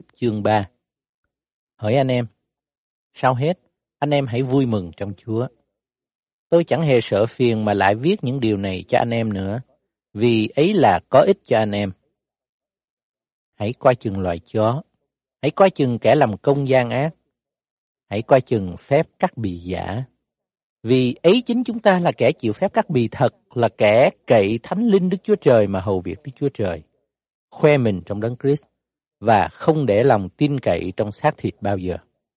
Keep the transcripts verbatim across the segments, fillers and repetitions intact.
Chương ba. Hỡi anh em, sau hết, anh em hãy vui mừng trong Chúa. Tôi chẳng hề sợ phiền mà lại viết những điều này cho anh em nữa, vì ấy là có ích cho anh em. Hãy coi chừng loài chó, hãy coi chừng kẻ làm công gian ác, hãy coi chừng phép cắt bì giả. Vì ấy chính chúng ta là kẻ chịu phép cắt bì thật, là kẻ cậy Thánh Linh Đức Chúa Trời mà hầu việc Đức Chúa Trời, khoe mình trong Đấng Christ và không để lòng tin cậy trong xác thịt bao giờ.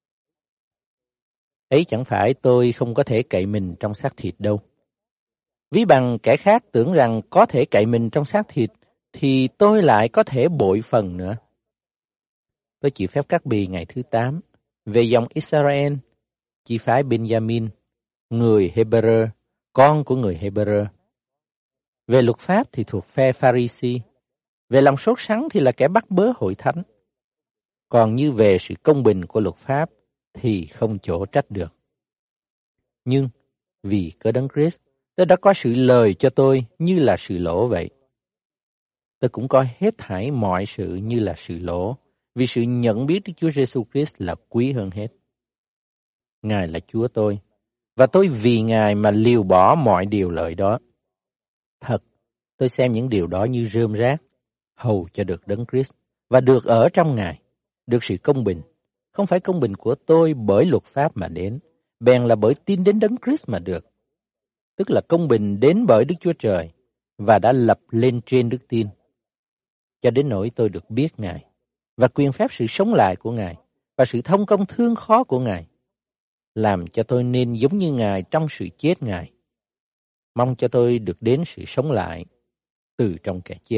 Ấy chẳng phải tôi không có thể cậy mình trong xác thịt đâu. Ví bằng kẻ khác tưởng rằng có thể cậy mình trong xác thịt, thì tôi lại có thể bội phần nữa. Tôi chịu phép cắt bì ngày thứ tám, về dòng Israel, chi phái Benjamin, người Hebrew, con của người Hebrew. Về luật pháp thì thuộc phe Pharisee, về lòng sốt sắng thì là kẻ bắt bớ hội thánh. Còn như về sự công bình của luật pháp thì không chỗ trách được. Nhưng vì cớ Đấng Christ, tôi đã có sự lời cho tôi như là sự lỗ vậy. Tôi cũng coi hết thảy mọi sự như là sự lỗ, vì sự nhận biết Đức Chúa Giêsu Christ là quý hơn hết. Ngài là Chúa tôi, và tôi vì Ngài mà liều bỏ mọi điều lợi đó. Thật, tôi xem những điều đó như rơm rác, hầu cho được Đấng Christ, và được ở trong Ngài, được sự công bình. Không phải công bình của tôi bởi luật pháp mà đến, bèn là bởi tin đến Đấng Christ mà được. Tức là công bình đến bởi Đức Chúa Trời, và đã lập lên trên đức tin. Cho đến nỗi tôi được biết Ngài, và quyền phép sự sống lại của Ngài, và sự thông công thương khó của Ngài, làm cho tôi nên giống như Ngài trong sự chết Ngài. Mong cho tôi được đến sự sống lại từ trong kẻ chết.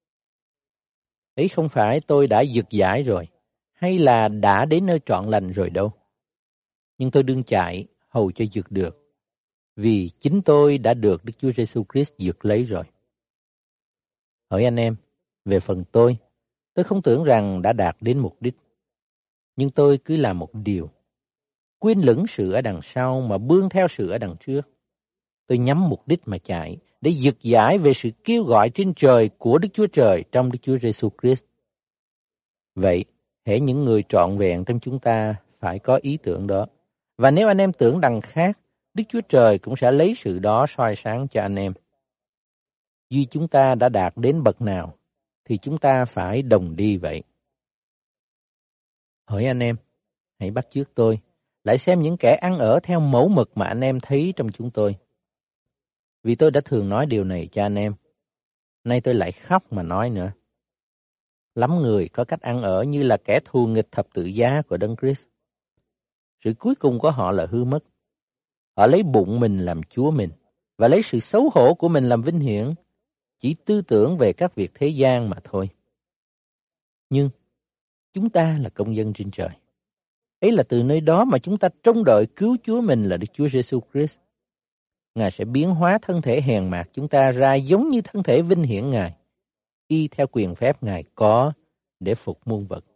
Ấy không phải tôi đã dược giải rồi, hay là đã đến nơi trọn lành rồi đâu. Nhưng tôi đương chạy hầu cho dược được, vì chính tôi đã được Đức Chúa Giêsu Christ dược lấy rồi. Hỡi anh em, về phần tôi, tôi không tưởng rằng đã đạt đến mục đích. Nhưng tôi cứ làm một điều, quên lửng sự ở đằng sau mà bươn theo sự ở đằng trước. Tôi nhắm mục đích mà chạy, để dược giải về sự kêu gọi trên trời của Đức Chúa Trời trong Đức Chúa Giêsu Christ. Vậy, hễ những người trọn vẹn trong chúng ta phải có ý tưởng đó. Và nếu anh em tưởng đằng khác, Đức Chúa Trời cũng sẽ lấy sự đó soi sáng cho anh em. Duy chúng ta đã đạt đến bậc nào, thì chúng ta phải đồng đi vậy. Hỡi anh em, hãy bắt chước tôi, lại xem những kẻ ăn ở theo mẫu mực mà anh em thấy trong chúng tôi. Vì tôi đã thường nói điều này cho anh em, nay tôi lại khóc mà nói nữa. Lắm người có cách ăn ở như là kẻ thù nghịch thập tự giá của Đấng Christ. Sự cuối cùng của họ là hư mất. Họ lấy bụng mình làm chúa mình, và lấy sự xấu hổ của mình làm vinh hiển, chỉ tư tưởng về các việc thế gian mà thôi. Nhưng chúng ta là công dân trên trời. Ấy là từ nơi đó mà chúng ta trông đợi cứu Chúa mình là Đức Chúa Giêsu Christ. Ngài sẽ biến hóa thân thể hèn mạt chúng ta ra giống như thân thể vinh hiển Ngài, y theo quyền phép Ngài có để phục muôn vật.